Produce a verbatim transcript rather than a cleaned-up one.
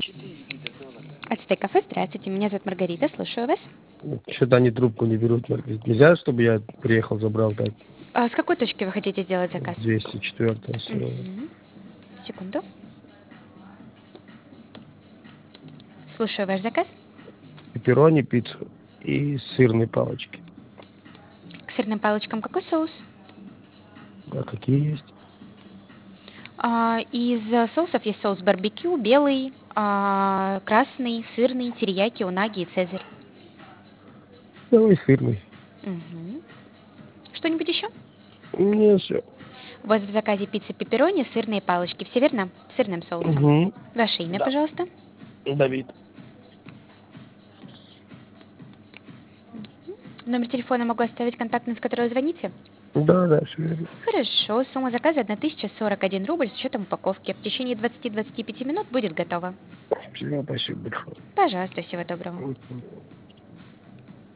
Ацтек кафе, здравствуйте, меня зовут Маргарита, слушаю вас. Что-то они трубку не берут. Маргарита. Нельзя, чтобы я приехал, забрал так? А с какой точки вы хотите сделать заказ? двести четвёртая село. Мгм. Секунду. Слушаю ваш заказ. Пепперони, пиццу и сырные палочки. К сырным палочкам какой соус? А какие есть? А, из э, соусов есть соус барбекю, белый, а, красный, сырный, терияки, унаги и цезарь. Давай сырный. Мгм. Что-нибудь еще? Не, все. У вас в заказе пицца пепперони, сырные палочки. Все верно? С сырным соусом. Угу. Ваше имя, Да. пожалуйста. Давид. Номер телефона могу оставить контактный, с которого звоните. Да, да, все верно. Хорошо. Сумма заказа тысяча сорок один рубль с учетом упаковки. В течение двадцати-двадцати пяти минут будет готово. Все, спасибо большое. Пожалуйста, всего доброго. Мгм.